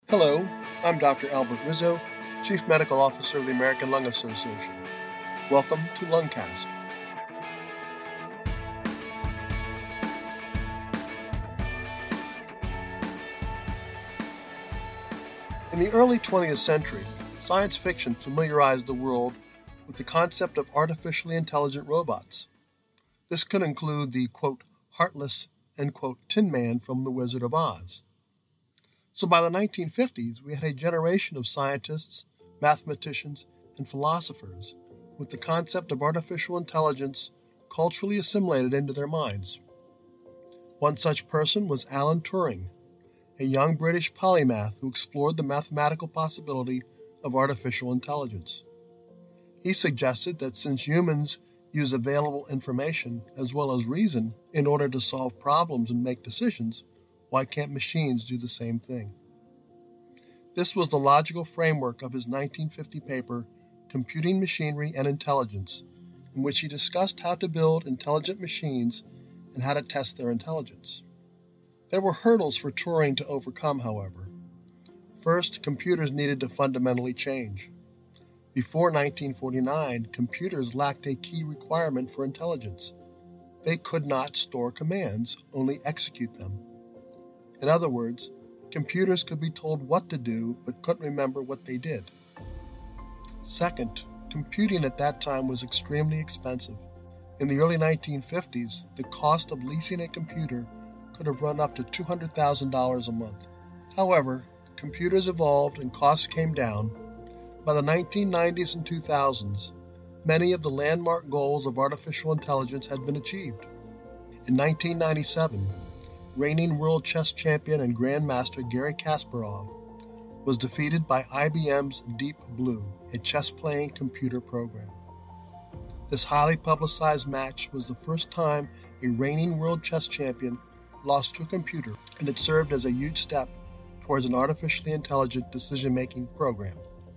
Hello, I'm Dr. Albert Rizzo, Chief Medical Officer of the American Lung Association. Welcome to Lungcast. In the early 20th century, science fiction familiarized the world with the concept of artificially intelligent robots. This could include the, quote, heartless, end quote, Tin Man from The Wizard of Oz. So by the 1950s, we had a generation of scientists, mathematicians, and philosophers with the concept of artificial intelligence culturally assimilated into their minds. One such person was Alan Turing, a young British polymath who explored the mathematical possibility of artificial intelligence. He suggested that since humans use available information as well as reason in order to solve problems and make decisions, why can't machines do the same thing? This was the logical framework of his 1950 paper, Computing Machinery and Intelligence, in which he discussed how to build intelligent machines and how to test their intelligence. There were hurdles for Turing to overcome, however. First, computers needed to fundamentally change. Before 1949, computers lacked a key requirement for intelligence. They could not store commands, only execute them. In other words, computers could be told what to do but couldn't remember what they did. Second, computing at that time was extremely expensive. In the early 1950s, the cost of leasing a computer could have run up to $200,000 a month. However, computers evolved and costs came down. By the 1990s and 2000s, many of the landmark goals of artificial intelligence had been achieved. In 1997, reigning world chess champion and grandmaster Garry Kasparov was defeated by IBM's Deep Blue, a chess-playing computer program. This highly publicized match was the first time a reigning world chess champion lost to a computer, and it served as a huge step towards an artificially intelligent decision-making program.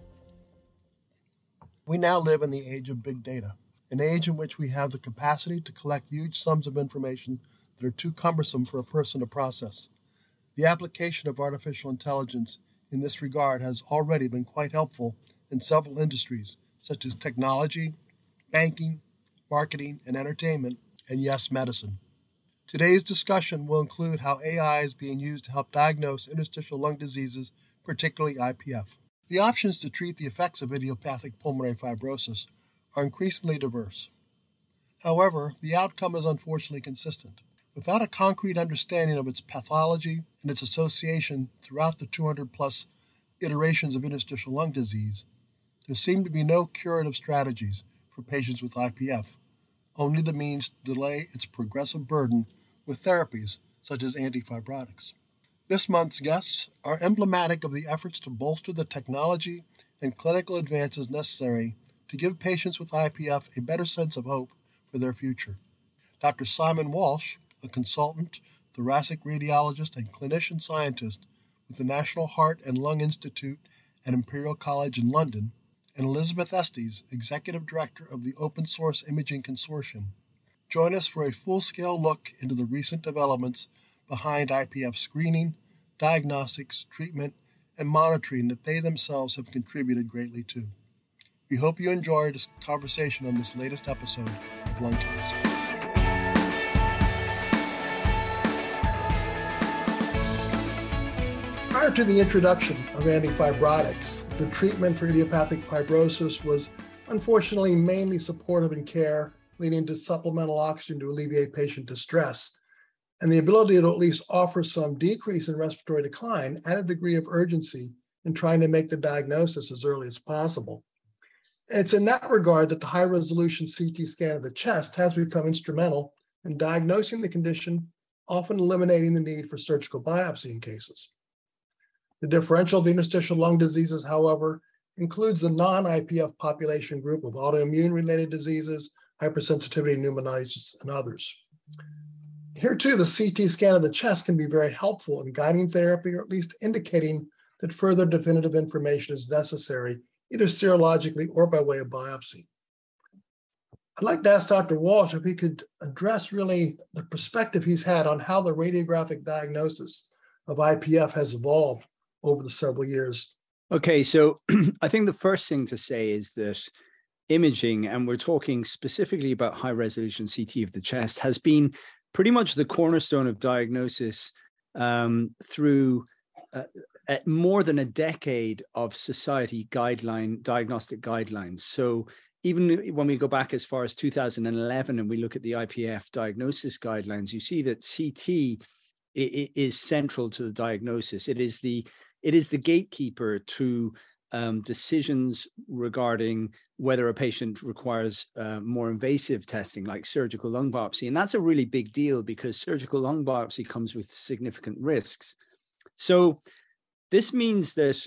We now live in the age of big data, an age in which we have the capacity to collect huge sums of information that are too cumbersome for a person to process. The application of artificial intelligence in this regard has already been quite helpful in several industries, such as technology, banking, marketing, and entertainment, and yes, medicine. Today's discussion will include how AI is being used to help diagnose interstitial lung diseases, particularly IPF. The options to treat the effects of idiopathic pulmonary fibrosis are increasingly diverse. However, the outcome is unfortunately consistent. Without a concrete understanding of its pathology and its association throughout the 200-plus iterations of interstitial lung disease, there seem to be no curative strategies for patients with IPF, only the means to delay its progressive burden with therapies such as antifibrotics. This month's guests are emblematic of the efforts to bolster the technology and clinical advances necessary to give patients with IPF a better sense of hope for their future. Dr. Simon Walsh, a consultant, thoracic radiologist, and clinician scientist with the National Heart and Lung Institute at Imperial College in London, and Elizabeth Estes, Executive Director of the Open Source Imaging Consortium, join us for a full-scale look into the recent developments behind IPF screening, diagnostics, treatment, and monitoring that they themselves have contributed greatly to. We hope you enjoyed this conversation on this latest episode of Lungcast. Prior to the introduction of antifibrotics, the treatment for idiopathic fibrosis was unfortunately mainly supportive in care, leading to supplemental oxygen to alleviate patient distress. And the ability to at least offer some decrease in respiratory decline added a degree of urgency in trying to make the diagnosis as early as possible. It's in that regard that the high-resolution CT scan of the chest has become instrumental in diagnosing the condition, often eliminating the need for surgical biopsy in cases. The differential of the interstitial lung diseases, however, includes the non-IPF population group of autoimmune-related diseases, hypersensitivity pneumonitis, and others. Here too, the CT scan of the chest can be very helpful in guiding therapy or at least indicating that further definitive information is necessary, either serologically or by way of biopsy. I'd like to ask Dr. Walsh if he could address really the perspective he's had on how the radiographic diagnosis of IPF has evolved over the several years? Okay, so I think the first thing to say is that imaging, and we're talking specifically about high resolution CT of the chest, has been pretty much the cornerstone of diagnosis through more than a decade of society diagnostic guidelines. So even when we go back as far as 2011 and we look at the IPF diagnosis guidelines, you see that CT is central to the diagnosis. It is the gatekeeper to decisions regarding whether a patient requires more invasive testing like surgical lung biopsy. And that's a really big deal because surgical lung biopsy comes with significant risks. So this means that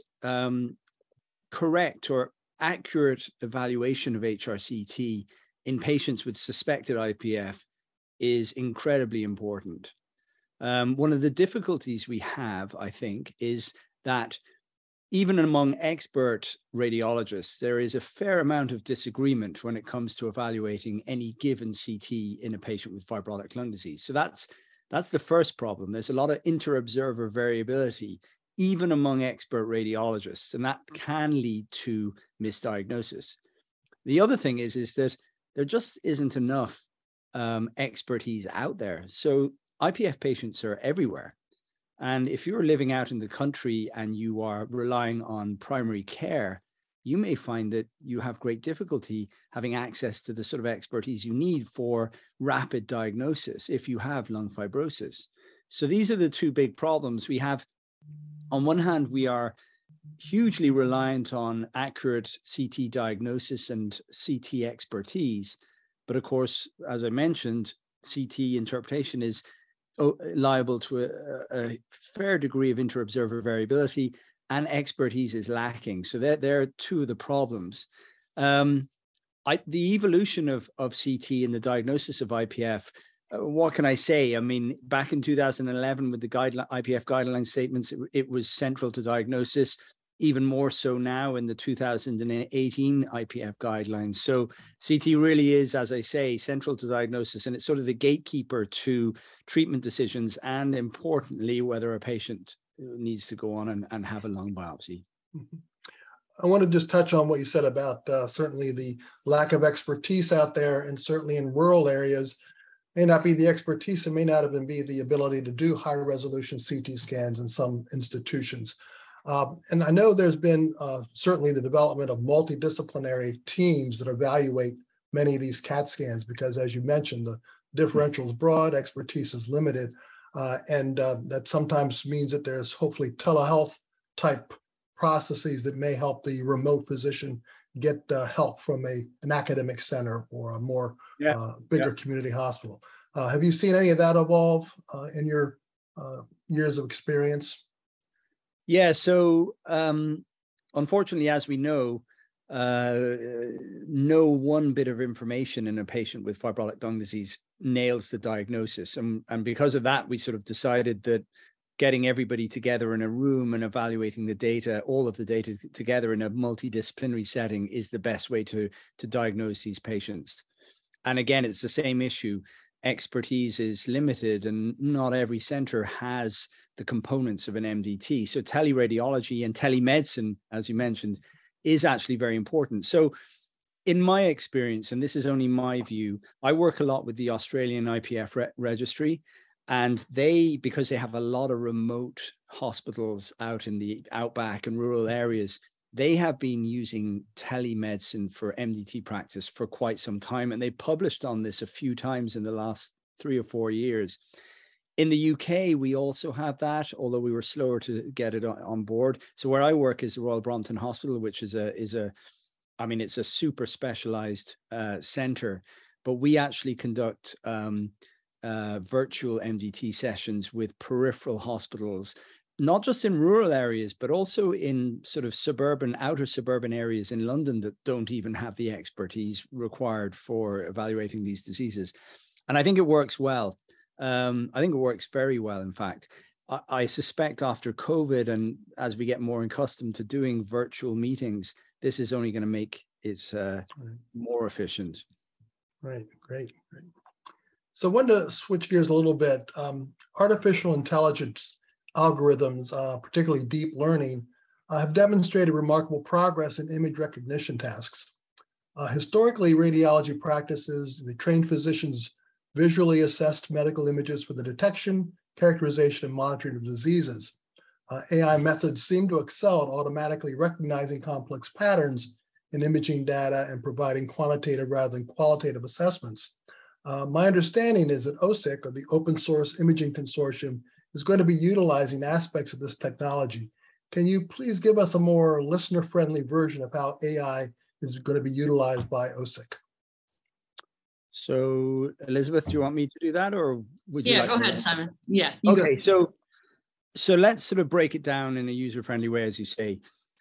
correct or accurate evaluation of HRCT in patients with suspected IPF is incredibly important. One of the difficulties we have, I think, is that even among expert radiologists, there is a fair amount of disagreement when it comes to evaluating any given CT in a patient with fibrotic lung disease. So that's the first problem. There's a lot of inter-observer variability, even among expert radiologists, and that can lead to misdiagnosis. The other thing is that there just isn't enough expertise out there. So IPF patients are everywhere. And if you're living out in the country and you are relying on primary care, you may find that you have great difficulty having access to the sort of expertise you need for rapid diagnosis if you have lung fibrosis. So these are the two big problems we have. On one hand, we are hugely reliant on accurate CT diagnosis and CT expertise. But of course, as I mentioned, CT interpretation is liable to a fair degree of inter-observer variability, and expertise is lacking. So there are two of the problems. The evolution of CT in the diagnosis of IPF, what can I say? I mean, back in 2011 with the IPF guideline statements, it was central to diagnosis, even more so now in the 2018 IPF guidelines. So CT really is, as I say, central to diagnosis, and it's sort of the gatekeeper to treatment decisions and, importantly, whether a patient needs to go on and have a lung biopsy. I want to just touch on what you said about certainly the lack of expertise out there, and certainly in rural areas, may not be the expertise and may not even be the ability to do high resolution CT scans in some institutions. And I know there's been certainly the development of multidisciplinary teams that evaluate many of these CAT scans because, as you mentioned, the differential is broad, expertise is limited, and that sometimes means that there's hopefully telehealth type processes that may help the remote physician get help from an academic center or a more bigger community hospital. Have you seen any of that evolve in your years of experience? Yeah, so unfortunately, as we know, no one bit of information in a patient with fibrotic lung disease nails the diagnosis. And because of that, we sort of decided that getting everybody together in a room and evaluating the data, all of the data together in a multidisciplinary setting is the best way to diagnose these patients. And again, it's the same issue. Expertise is limited and not every center has the components of an MDT. So teleradiology and telemedicine, as you mentioned, is actually very important. So in my experience, and this is only my view, I work a lot with the Australian IPF registry, and they, because they have a lot of remote hospitals out in the outback and rural areas, they have been using telemedicine for MDT practice for quite some time. And they published on this a few times in the last 3 or 4 years. In the UK, we also have that, although we were slower to get it on board. So where I work is the Royal Brompton Hospital, which is it's a super specialized center, but we actually conduct virtual MDT sessions with peripheral hospitals, not just in rural areas, but also in sort of outer suburban areas in London that don't even have the expertise required for evaluating these diseases. And I think it works well. I think it works very well, in fact. I suspect after COVID, and as we get more accustomed to doing virtual meetings, this is only going to make it more efficient. Right, great. So I wanted to switch gears a little bit. Artificial intelligence algorithms, particularly deep learning, have demonstrated remarkable progress in image recognition tasks. Historically, radiology practices, the trained physicians visually assessed medical images for the detection, characterization, and monitoring of diseases. AI methods seem to excel at automatically recognizing complex patterns in imaging data and providing quantitative rather than qualitative assessments. My understanding is that OSIC, or the Open Source Imaging Consortium, is going to be utilizing aspects of this technology. Can you please give us a more listener-friendly version of how AI is going to be utilized by OSIC? So, Elizabeth, do you want me to do that, or would you? Yeah, like go to ahead, Simon. Yeah. Okay, so let's sort of break it down in a user-friendly way, as you say.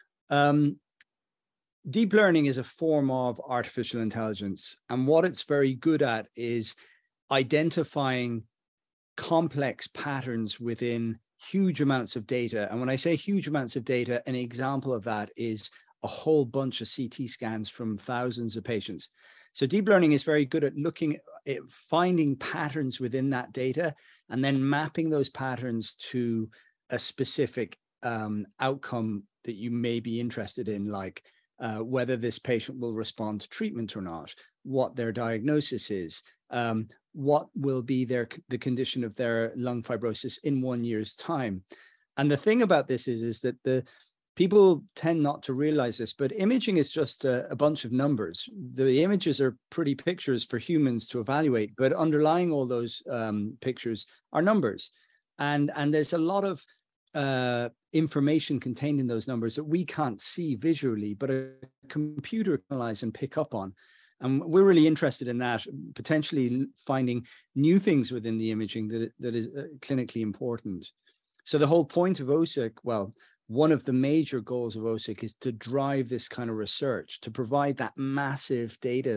Deep learning is a form of artificial intelligence, and what it's very good at is identifying complex patterns within huge amounts of data. And when I say huge amounts of data, an example of that is a whole bunch of CT scans from thousands of patients. So deep learning is very good at looking at finding patterns within that data and then mapping those patterns to a specific outcome that you may be interested in, like whether this patient will respond to treatment or not, what their diagnosis is, what will be the condition of their lung fibrosis in 1 year's time. And the thing about this is that the people tend not to realize this, but imaging is just a bunch of numbers. The images are pretty pictures for humans to evaluate, but underlying all those pictures are numbers. And there's a lot of information contained in those numbers that we can't see visually, but a computer can analyze and pick up on. And we're really interested in that, potentially finding new things within the imaging that is clinically important. So the whole point of OSIC, well, one of the major goals of OSIC is to drive this kind of research, to provide that massive data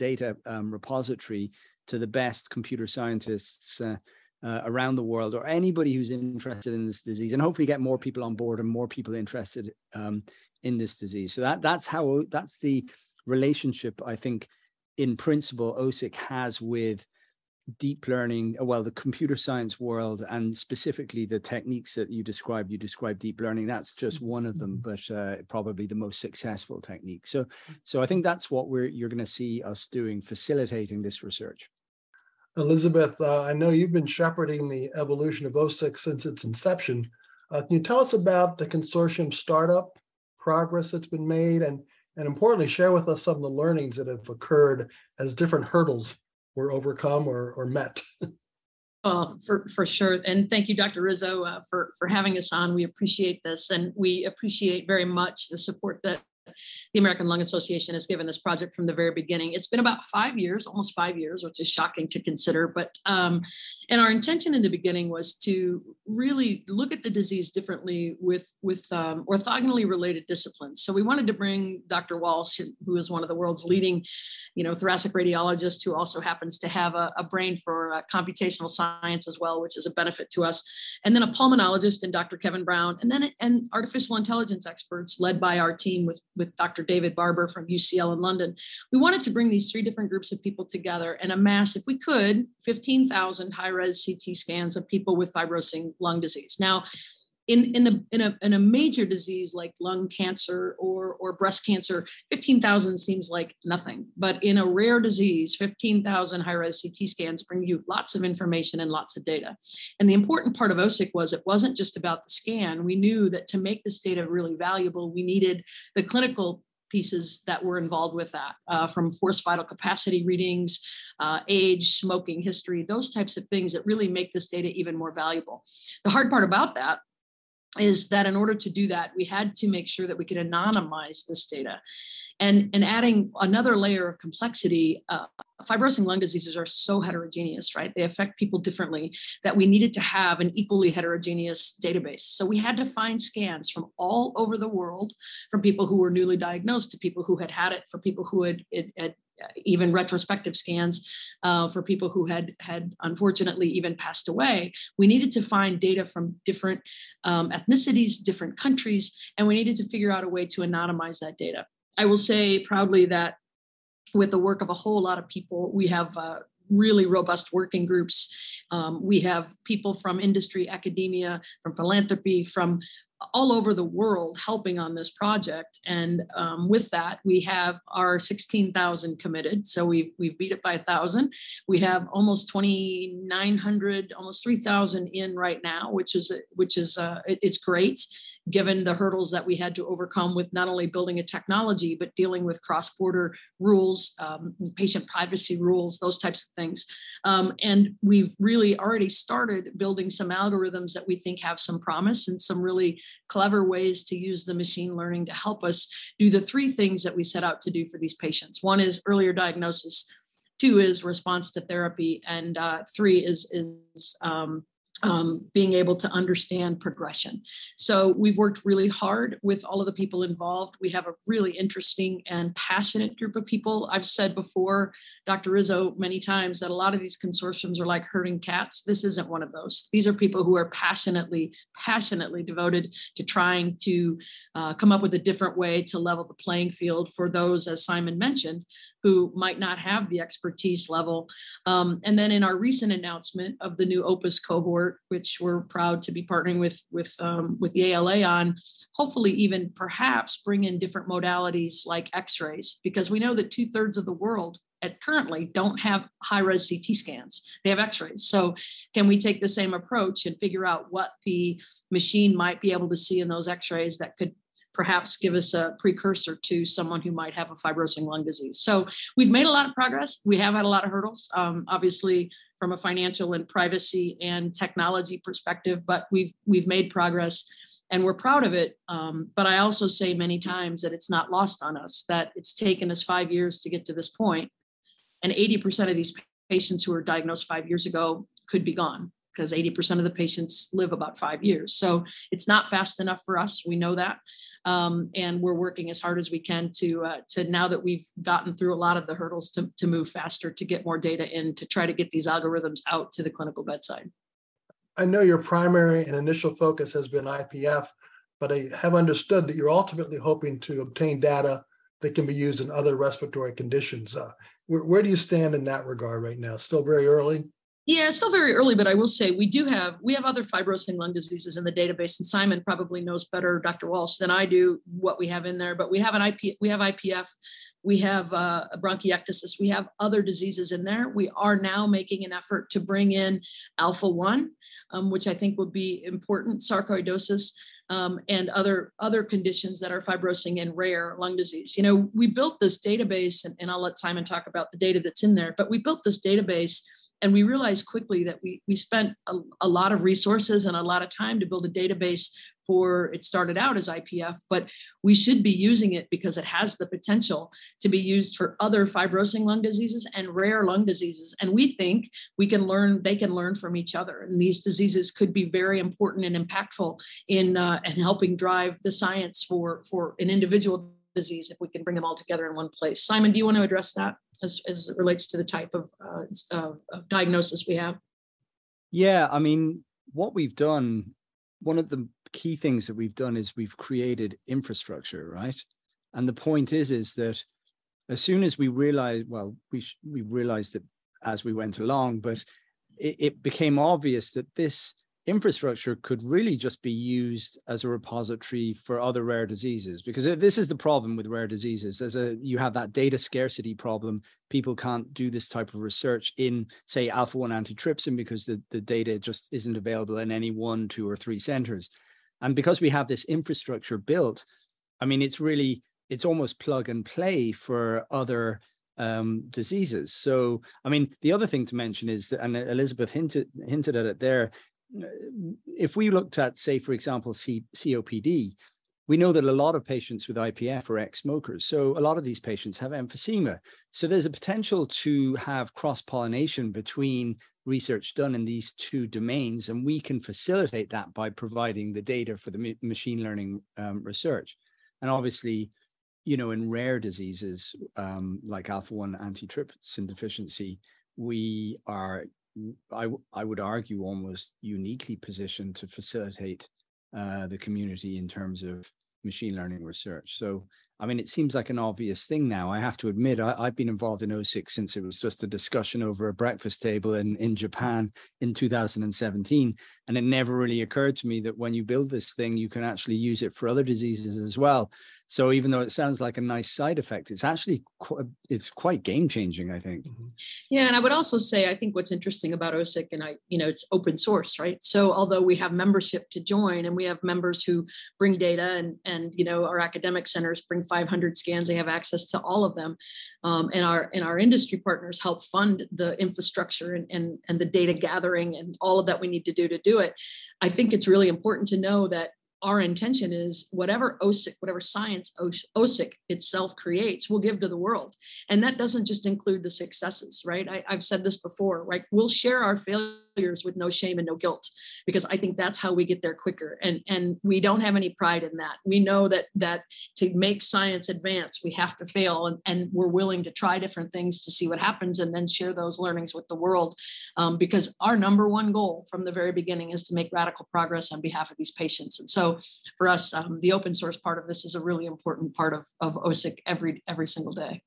repository to the best computer scientists around the world, or anybody who's interested in this disease, and hopefully get more people on board and more people interested in this disease. So that's the relationship, I think, in principle, OSIC has with deep learning, well, the computer science world, and specifically the techniques that you described deep learning. That's just one of them, but probably the most successful technique. So I think that's what you're going to see us doing, facilitating this research. Elizabeth, I know you've been shepherding the evolution of OSIC since its inception. Can you tell us about the consortium startup, progress that's been made, and importantly, share with us some of the learnings that have occurred as different hurdles were overcome or met? For sure. And thank you, Dr. Rizzo, for having us on. We appreciate this, and we appreciate very much the support that the American Lung Association has given this project from the very beginning. It's been about 5 years, almost 5 years, which is shocking to consider. But and our intention in the beginning was to really look at the disease differently with orthogonally related disciplines. So we wanted to bring Dr. Walsh, who is one of the world's leading, thoracic radiologists, who also happens to have a brain for computational science as well, which is a benefit to us, and then a pulmonologist in Dr. Kevin Brown, and artificial intelligence experts led by our team with Dr. David Barber from UCL in London. We wanted to bring these three different groups of people together and amass, if we could, 15,000 high-res CT scans of people with fibrosing lung disease. Now, in a major disease like lung cancer or breast cancer, 15,000 seems like nothing. But in a rare disease, 15,000 high-res CT scans bring you lots of information and lots of data. And the important part of OSIC was it wasn't just about the scan. We knew that to make this data really valuable, we needed the clinical pieces that were involved with that, from forced vital capacity readings, age, smoking history, those types of things that really make this data even more valuable. The hard part about that is that in order to do that, we had to make sure that we could anonymize this data. And adding another layer of complexity, fibrosing lung diseases are so heterogeneous, right? They affect people differently, that we needed to have an equally heterogeneous database. So we had to find scans from all over the world, from people who were newly diagnosed to people who had it, for people who had even retrospective scans for people who had unfortunately even passed away. We needed to find data from different ethnicities, different countries, and we needed to figure out a way to anonymize that data. I will say proudly that with the work of a whole lot of people, we have really robust working groups. We have people from industry, academia, from philanthropy, from all over the world helping on this project. And with that, we have our 16,000 committed. So we've beat it by 1,000. We have almost 2,900, almost 3,000 in right now, which is it's great, given the hurdles that we had to overcome with not only building a technology, but dealing with cross-border rules, patient privacy rules, those types of things. And we've really already started building some algorithms that we think have some promise and some really clever ways to use the machine learning to help us do the three things that we set out to do for these patients. One is earlier diagnosis, two is response to therapy, and three is being able to understand progression. So we've worked really hard with all of the people involved. We have a really interesting and passionate group of people. I've said before, Dr. Rizzo, many times that a lot of these consortiums are like herding cats. This isn't one of those. These are people who are passionately devoted to trying to come up with a different way to level the playing field for those, as Simon mentioned, who might not have the expertise level. And then in our recent announcement of the new Opus cohort, which we're proud to be partnering with the ALA on, hopefully even perhaps bring in different modalities like X-rays, because we know that 2/3 of the world currently don't have high-res CT scans. They have X-rays. So can we take the same approach and figure out what the machine might be able to see in those X-rays that could perhaps give us a precursor to someone who might have a fibrosing lung disease? So we've made a lot of progress. We have had a lot of hurdles, obviously from a financial and privacy and technology perspective, but we've made progress and we're proud of it. But I also say many times that it's not lost on us, that it's taken us 5 years to get to this point, and 80% of these patients who were diagnosed 5 years ago could be gone, because 80% of the patients live about 5 years. So it's not fast enough for us. We know that. And we're working as hard as we can to now that we've gotten through a lot of the hurdles to move faster, to get more data in, to try to get these algorithms out to the clinical bedside. I know your primary and initial focus has been IPF, but I have understood that you're ultimately hoping to obtain data that can be used in other respiratory conditions. Where do you stand in that regard right now? Still very early? Yeah, it's still very early, but I will say we have other fibrosing lung diseases in the database, and Simon probably knows better, Dr. Walsh, than I do what we have in there. But we have IPF, we have bronchiectasis, we have other diseases in there. We are now making an effort to bring in alpha-1, which I think would be important, sarcoidosis, and other conditions that are fibrosing and rare lung disease. You know, we built this database, and I'll let Simon talk about the data that's in there, but we built this database and we realized quickly that we spent a lot of resources and a lot of time to build a database for, it started out as IPF, but we should be using it because it has the potential to be used for other fibrosing lung diseases and rare lung diseases. And we think they can learn from each other. And these diseases could be very important and impactful in helping drive the science for an individual disease if we can bring them all together in one place. Simon, do you want to address that as it relates to the type of diagnosis we have? Yeah, I mean, what we've done, one of the key things that we've done is we've created infrastructure, right? And the point is that as soon as we realized, we realized it as we went along, but it became obvious that this infrastructure could really just be used as a repository for other rare diseases, because this is the problem with rare diseases. You have that data scarcity problem. People can't do this type of research in, say, alpha-1 antitrypsin because the data just isn't available in any 1, 2, or 3 centers. And because we have this infrastructure built, I mean, it's almost plug and play for other diseases. So, I mean, the other thing to mention is that, and Elizabeth hinted at it there, if we looked at, say, for example, COPD, we know that a lot of patients with IPF are ex-smokers. So a lot of these patients have emphysema. So there's a potential to have cross-pollination between research done in these two domains, and we can facilitate that by providing the data for the machine learning research. And obviously, you know, in rare diseases like alpha-1 antitrypsin deficiency, we are, I would argue, almost uniquely positioned to facilitate the community in terms of machine learning research. So I mean, it seems like an obvious thing now. I have to admit, I've been involved in OSIC since it was just a discussion over a breakfast table in Japan in 2017. And it never really occurred to me that when you build this thing, you can actually use it for other diseases as well. So even though it sounds like a nice side effect, it's actually quite game changing, I think. Yeah, and I would also say, I think what's interesting about OSIC, and it's open source, right? So although we have membership to join, and we have members who bring data, and our academic centers bring 500 scans, they have access to all of them, and our industry partners help fund the infrastructure and the data gathering and all of that we need to do it. I think it's really important to know that our intention is whatever science OSIC itself creates, we'll give to the world. And that doesn't just include the successes, right? I've said this before, right? We'll share our failures with no shame and no guilt, because I think that's how we get there quicker. And we don't have any pride in that. We know that to make science advance, we have to fail, and we're willing to try different things to see what happens and then share those learnings with the world. Because our number one goal from the very beginning is to make radical progress on behalf of these patients. And so for us, the open source part of this is a really important part of OSIC every single day.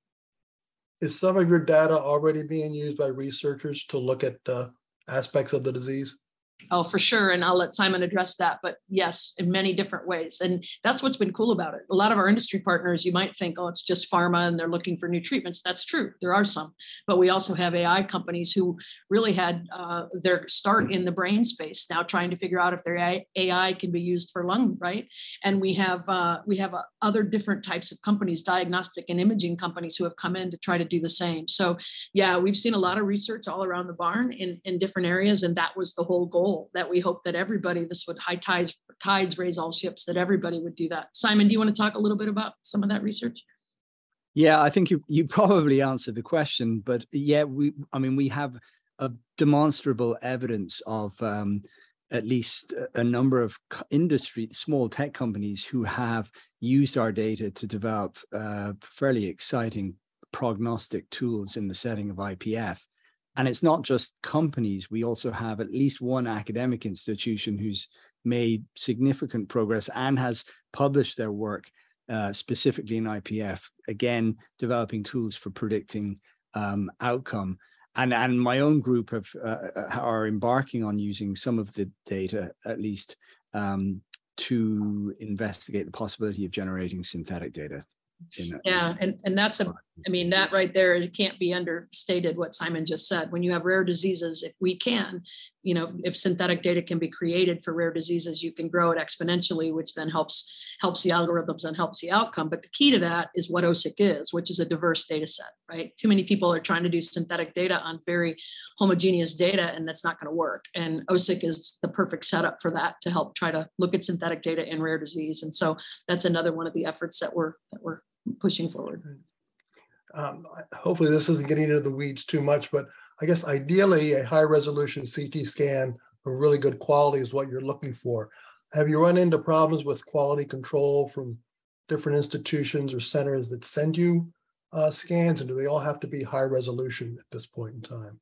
Is some of your data already being used by researchers to look at aspects of the disease? Oh, for sure. And I'll let Simon address that. But yes, in many different ways. And that's what's been cool about it. A lot of our industry partners, you might think, oh, it's just pharma and they're looking for new treatments. That's true. There are some. But we also have AI companies who really had their start in the brain space, now trying to figure out if their AI can be used for lung, right? And we have other different types of companies, diagnostic and imaging companies, who have come in to try to do the same. So yeah, we've seen a lot of research all around the barn in different areas. And that was the whole goal, that we hope that everybody, this would high tides raise all ships, that everybody would do that. Simon, do you want to talk a little bit about some of that research? Yeah, I think you probably answered the question, but yeah, we have a demonstrable evidence of at least a number of small tech companies who have used our data to develop fairly exciting prognostic tools in the setting of IPF. And it's not just companies. We also have at least one academic institution who's made significant progress and has published their work specifically in IPF, again, developing tools for predicting outcome. And my own group are embarking on using some of the data, at least, to investigate the possibility of generating synthetic data. Yeah, and that's that right there, it can't be understated what Simon just said. When you have rare diseases, if we can, if synthetic data can be created for rare diseases, you can grow it exponentially, which then helps the algorithms and helps the outcome. But the key to that is what OSIC is, which is a diverse data set, right? Too many people are trying to do synthetic data on very homogeneous data, and that's not going to work. And OSIC is the perfect setup for that, to help try to look at synthetic data in rare disease. And so that's another one of the efforts that we're pushing forward. Hopefully this isn't getting into the weeds too much, but I guess ideally a high resolution CT scan of really good quality is what you're looking for. Have you run into problems with quality control from different institutions or centers that send you scans, and do they all have to be high resolution at this point in time?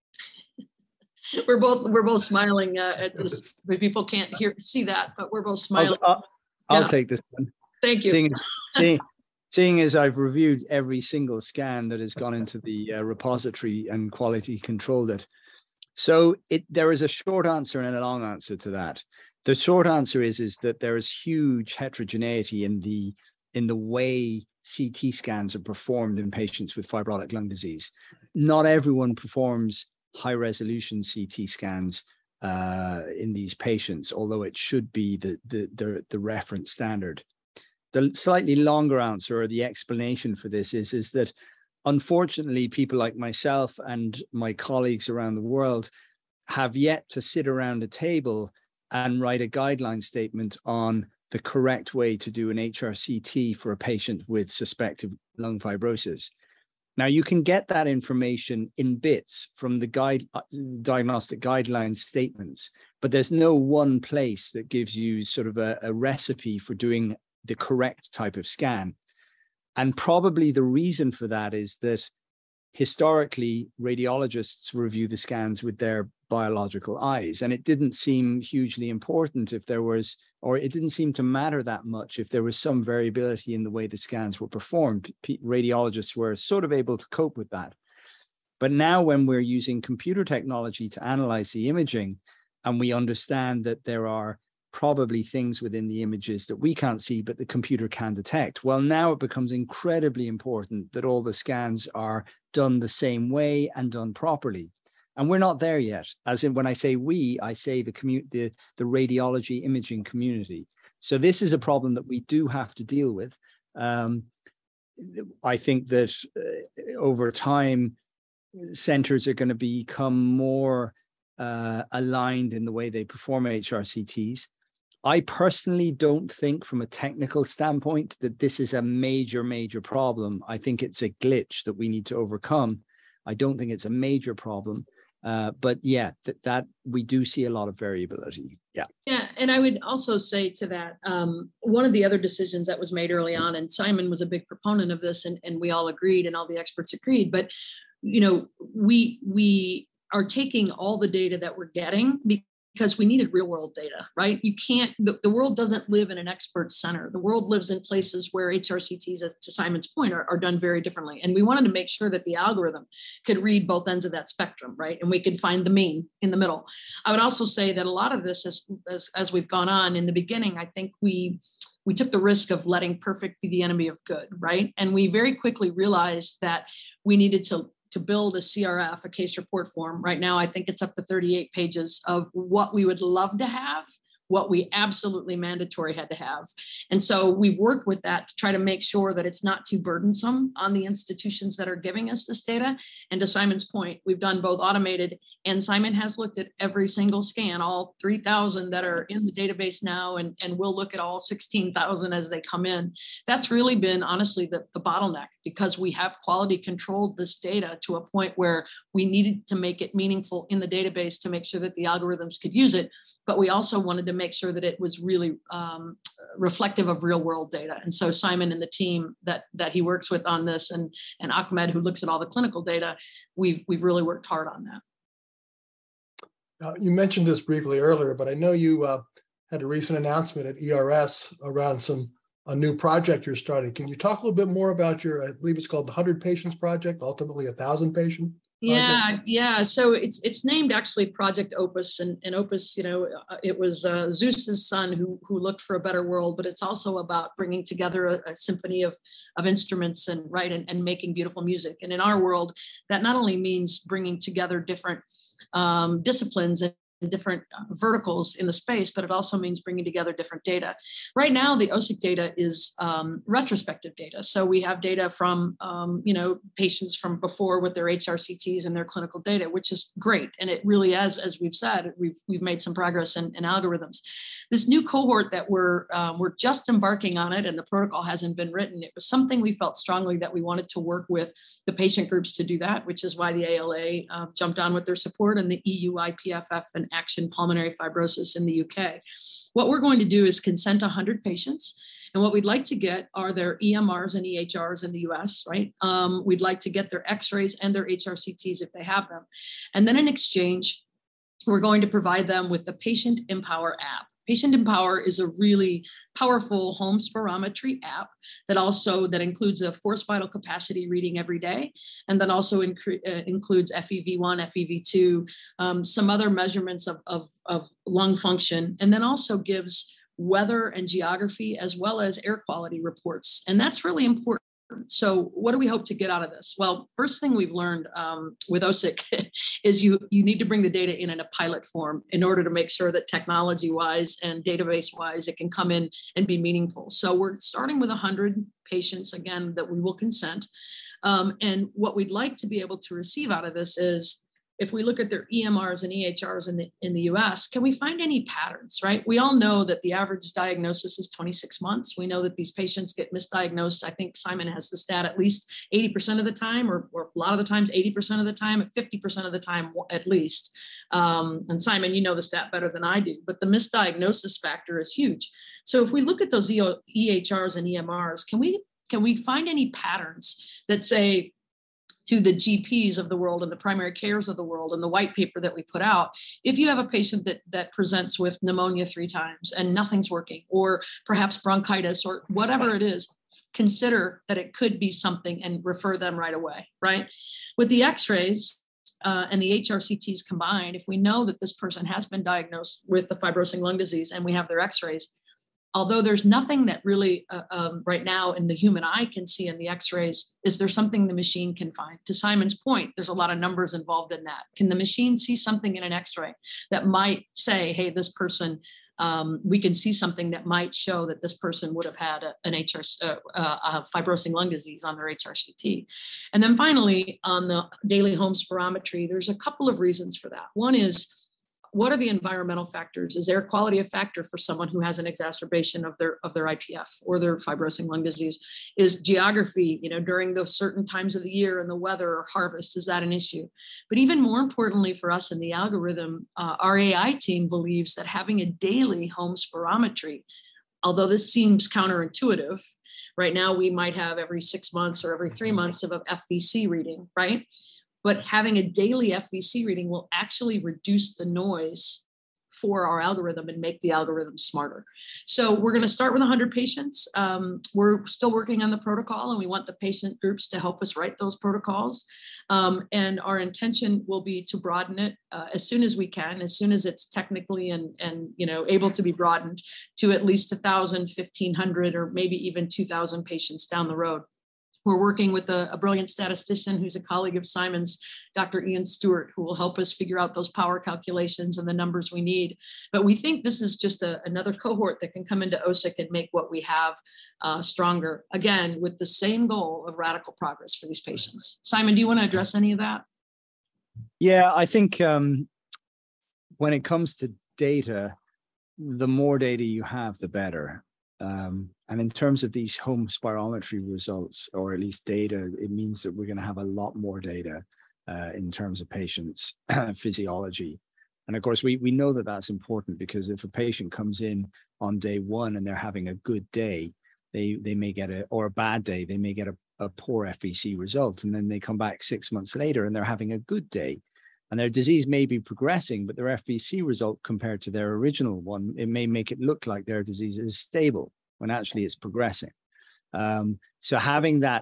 We're both smiling at this. People can't see that, but we're both smiling. I'll take this one. Thank you. Seeing as I've reviewed every single scan that has gone into the repository and quality controlled it. So there is a short answer and a long answer to that. The short answer is that there is huge heterogeneity in the way CT scans are performed in patients with fibrotic lung disease. Not everyone performs high resolution CT scans in these patients, although it should be the reference standard. The slightly longer answer, or the explanation for this, is that unfortunately people like myself and my colleagues around the world have yet to sit around a table and write a guideline statement on the correct way to do an HRCT for a patient with suspected lung fibrosis. Now, you can get that information in bits from the diagnostic guideline statements, but there's no one place that gives you sort of a recipe for doing the correct type of scan. And probably the reason for that is that historically radiologists review the scans with their biological eyes, and it didn't seem hugely important if there was or it didn't seem to matter that much if there was some variability in the way the scans were performed. Radiologists were sort of able to cope with that. But now when we're using computer technology to analyze the imaging, and we understand that there are probably things within the images that we can't see, but the computer can detect, well, now it becomes incredibly important that all the scans are done the same way and done properly. And we're not there yet. As in, when I say we, I say the radiology imaging community. So this is a problem that we do have to deal with. I think that over time, centers are going to become more aligned in the way they perform HRCTs. I personally don't think from a technical standpoint that this is a major, major problem. I think it's a glitch that we need to overcome. I don't think it's a major problem. But yeah, that we do see a lot of variability. Yeah. Yeah. And I would also say to that, one of the other decisions that was made early on, and Simon was a big proponent of this, and we all agreed, and all the experts agreed, but, you know, we are taking all the data that we're getting because we needed real world data, right? You can't, the world doesn't live in an expert center. The world lives in places where HRCTs, to Simon's point, are done very differently. And we wanted to make sure that the algorithm could read both ends of that spectrum, right? And we could find the mean in the middle. I would also say that a lot of this, as we've gone on in the beginning, I think we took the risk of letting perfect be the enemy of good, right? And we very quickly realized that we needed to build a CRF, a case report form. Right now, I think it's up to 38 pages of what we would love to have, what we absolutely mandatory had to have. And so we've worked with that to try to make sure that it's not too burdensome on the institutions that are giving us this data. And to Simon's point, we've done both automated, and Simon has looked at every single scan, all 3,000 that are in the database now, and we'll look at all 16,000 as they come in. That's really been, honestly, the bottleneck, because we have quality controlled this data to a point where we needed to make it meaningful in the database to make sure that the algorithms could use it. But we also wanted to make sure that it was really reflective of real world data. And so Simon and the team that he works with on this, and Ahmed, who looks at all the clinical data, we've really worked hard on that. You mentioned this briefly earlier, but I know you had a recent announcement at ERS around a new project you're starting. Can you talk a little bit more about your, I believe it's called the 100 Patients Project, ultimately 1,000 patient? Yeah. So it's named actually Project Opus, and Opus, you know, it was Zeus's son who looked for a better world, but it's also about bringing together a symphony of instruments and making beautiful music. And in our world, that not only means bringing together different disciplines and different verticals in the space, but it also means bringing together different data. Right now, the OSIC data is retrospective data. So we have data from, patients from before with their HRCTs and their clinical data, which is great. And it really is, as we've said, we've made some progress in algorithms. This new cohort that we're just embarking on it, and the protocol hasn't been written. It was something we felt strongly that we wanted to work with the patient groups to do that, which is why the ALA jumped on with their support, and the EU IPFF and Action Pulmonary Fibrosis in the UK. What we're going to do is consent 100 patients. And what we'd like to get are their EMRs and EHRs in the US, right? We'd like to get their x-rays and their HRCTs if they have them. And then in exchange, we're going to provide them with the Patient Empower app. Patient Empower is a really powerful home spirometry app that includes a forced vital capacity reading every day, and then also includes FEV1, FEV2, some other measurements of lung function, and then also gives weather and geography as well as air quality reports. And that's really important. So what do we hope to get out of this? Well, first thing we've learned with OSIC is you need to bring the data in a pilot form in order to make sure that technology-wise and database-wise, it can come in and be meaningful. So we're starting with 100 patients, again, that we will consent. And what we'd like to be able to receive out of this is, if we look at their EMRs and EHRs in the US, can we find any patterns, right? We all know that the average diagnosis is 26 months. We know that these patients get misdiagnosed. I think Simon has the stat at least 80% of the time, or a lot of the times, 80% of the time, at 50% of the time at least. And Simon, you know the stat better than I do, but the misdiagnosis factor is huge. So if we look at those EHRs and EMRs, can we find any patterns that say, to the GPs of the world and the primary cares of the world and the white paper that we put out. If you have a patient that presents with pneumonia 3 times and nothing's working, or perhaps bronchitis or whatever it is, consider that it could be something and refer them right away, right? With the x-rays and the HRCTs combined, if we know that this person has been diagnosed with the fibrosing lung disease and we have their x-rays, although there's nothing that really right now in the human eye can see in the x-rays, is there something the machine can find? To Simon's point, there's a lot of numbers involved in that. Can the machine see something in an x-ray that might say, hey, this person, we can see something that might show that this person would have had a fibrosing lung disease on their HRCT. And then finally, on the daily home spirometry, there's a couple of reasons for that. One is, what are the environmental factors? Is air quality a factor for someone who has an exacerbation of their IPF or their fibrosing lung disease? Is geography, during those certain times of the year and the weather or harvest, is that an issue? But even more importantly for us in the algorithm, our AI team believes that having a daily home spirometry, although this seems counterintuitive, right now we might have every 6 months or every 3 months of an FVC reading, right? But having a daily FVC reading will actually reduce the noise for our algorithm and make the algorithm smarter. So we're going to start with 100 patients. We're still working on the protocol, and we want the patient groups to help us write those protocols. And our intention will be to broaden it as soon as we can, as soon as it's technically and able to be broadened to at least 1,000, 1,500, or maybe even 2,000 patients down the road. We're working with a brilliant statistician who's a colleague of Simon's, Dr. Ian Stewart, who will help us figure out those power calculations and the numbers we need. But we think this is just another cohort that can come into OSIC and make what we have stronger, again, with the same goal of radical progress for these patients. Simon, do you want to address any of that? Yeah, I think when it comes to data, the more data you have, the better. And in terms of these home spirometry results, or at least data, it means that we're going to have a lot more data in terms of patients' physiology. And of course, we know that that's important, because if a patient comes in on day 1 and they're having a good day, they may get a bad day, they may get a poor FVC result. And then they come back 6 months later and they're having a good day. And their disease may be progressing, but their FVC result compared to their original one, it may make it look like their disease is stable when actually it's progressing. So having that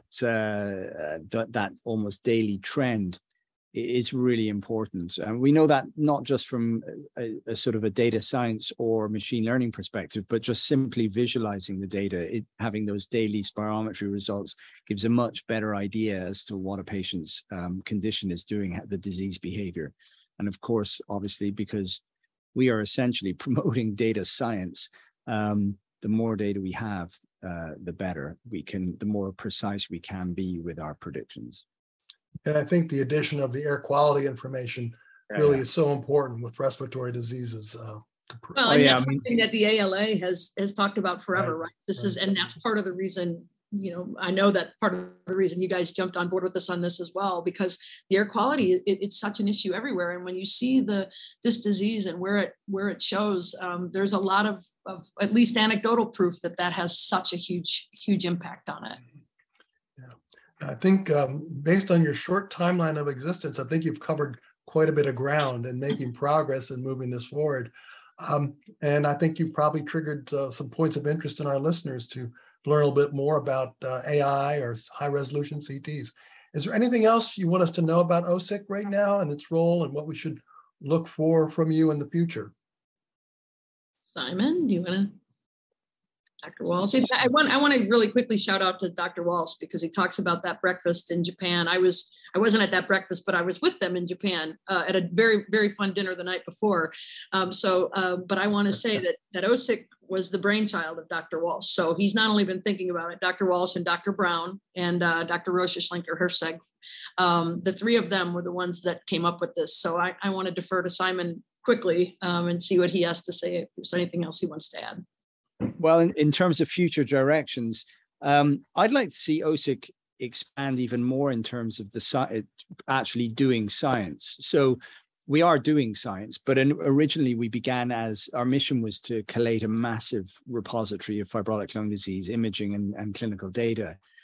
almost daily trend is really important. And we know that not just from a sort of a data science or machine learning perspective, but just simply visualizing the data, having those daily spirometry results gives a much better idea as to what a patient's condition is doing, the disease behavior. And of course, obviously, because we are essentially promoting data science, the more data we have, the better the more precise we can be with our predictions. And I think the addition of the air quality information really is so important with respiratory diseases. Well, that's something that the ALA has talked about forever, right? And that's part of the reason, I know that part of the reason you guys jumped on board with us on this as well, because the air quality, it's such an issue everywhere. And when you see this disease and where it shows, there's a lot of at least anecdotal proof that has such a huge impact on it. I think based on your short timeline of existence, I think you've covered quite a bit of ground and making progress and moving this forward. And I think you probably triggered some points of interest in our listeners to learn a little bit more about AI or high resolution CTs. Is there anything else you want us to know about OSIC right now and its role and what we should look for from you in the future? Simon, do you want to? Dr. Walsh. I want to really quickly shout out to Dr. Walsh, because he talks about that breakfast in Japan. I wasn't at that breakfast, but I was with them in Japan at a very, very fun dinner the night before. But I want to say that OSIC was the brainchild of Dr. Walsh. So he's not only been thinking about it, Dr. Walsh and Dr. Brown and Dr. Rocha Schlenker-Herseg, the 3 of them were the ones that came up with this. So I want to defer to Simon quickly and see what he has to say, if there's anything else he wants to add. Well, in terms of future directions, I'd like to see OSIC expand even more in terms of actually doing science. So we are doing science, but originally we began as our mission was to collate a massive repository of fibrotic lung disease imaging and clinical data.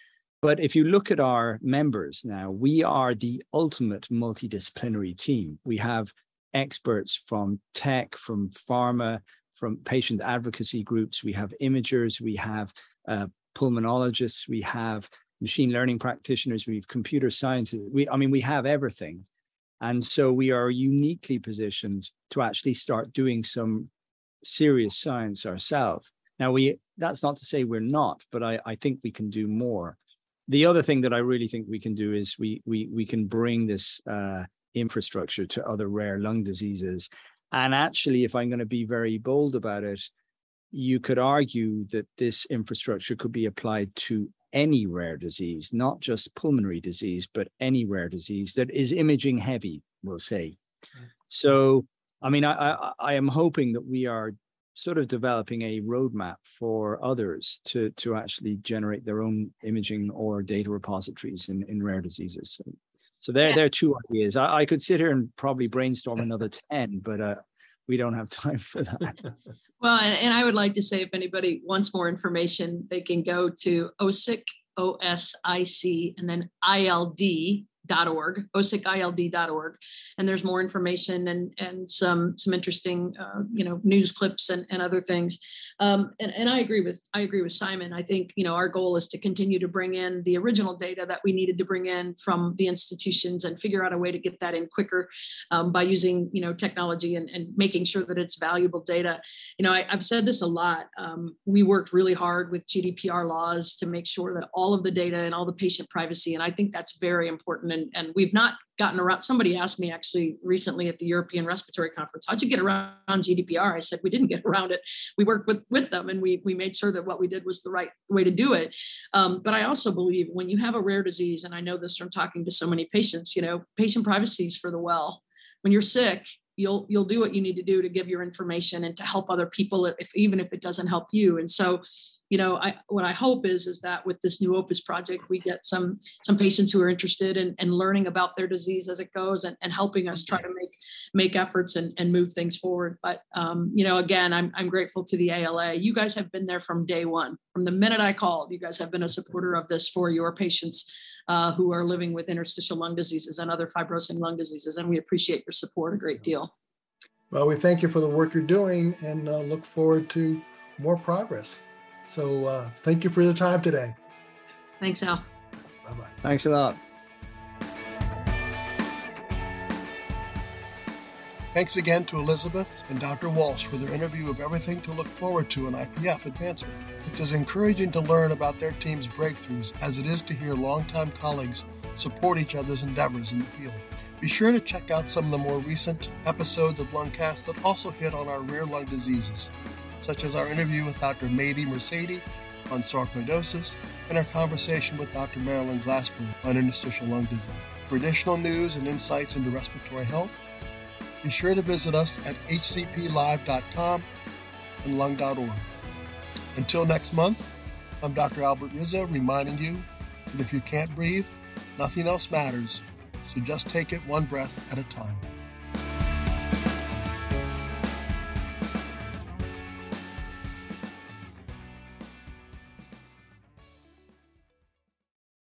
But if you look at our members now, we are the ultimate multidisciplinary team. We have experts from tech, from pharma, from patient advocacy groups. We have imagers, we have pulmonologists, we have machine learning practitioners, we have computer scientists. We have everything. And so we are uniquely positioned to actually start doing some serious science ourselves. Now, that's not to say we're not, but I think we can do more. The other thing that I really think we can do is we can bring this infrastructure to other rare lung diseases. And actually, if I'm going to be very bold about it, you could argue that this infrastructure could be applied to any rare disease, not just pulmonary disease, but any rare disease that is imaging heavy, we'll say. So, I am hoping that we are sort of developing a roadmap for others to actually generate their own imaging or data repositories in rare diseases. So there are two ideas. I could sit here and probably brainstorm another 10, but we don't have time for that. Well, and I would like to say, if anybody wants more information, they can go to OSIC, OSIC, and then ILD.org, osicild.org, and there's more information and some interesting news clips and other things. And I agree with Simon. I think our goal is to continue to bring in the original data that we needed to bring in from the institutions and figure out a way to get that in quicker by using technology and making sure that it's valuable data. I've said this a lot. We worked really hard with GDPR laws to make sure that all of the data and all the patient privacy, and I think that's very important. And we've not gotten around. Somebody asked me actually recently at the European Respiratory Conference, how'd you get around GDPR? I said, we didn't get around it. We worked with them and we made sure that what we did was the right way to do it. But I also believe when you have a rare disease, and I know this from talking to so many patients, patient privacy is for the well. When you're sick, you'll do what you need to do to give your information and to help other people, even if it doesn't help you. And so, what I hope is that with this new Opus project, we get some patients who are interested in learning about their disease as it goes and helping us try to make efforts and move things forward. But, again, I'm grateful to the ALA. You guys have been there from day one. From the minute I called, you guys have been a supporter of this for your patients who are living with interstitial lung diseases and other fibrosing lung diseases. And we appreciate your support a great deal. Well, we thank you for the work you're doing and look forward to more progress. So thank you for your time today. Thanks, Al. Bye-bye. Thanks a lot. Thanks again to Elizabeth and Dr. Walsh for their interview of everything to look forward to in IPF advancement. It's as encouraging to learn about their team's breakthroughs as it is to hear longtime colleagues support each other's endeavors in the field. Be sure to check out some of the more recent episodes of Lungcast that also hit on our rare lung diseases, such as our interview with Dr. Mehdi Mercedi on sarcoidosis and our conversation with Dr. Marilyn Glassberg on interstitial lung disease. For additional news and insights into respiratory health, be sure to visit us at hcplive.com and lung.org. Until next month, I'm Dr. Albert Rizzo reminding you that if you can't breathe, nothing else matters, so just take it one breath at a time.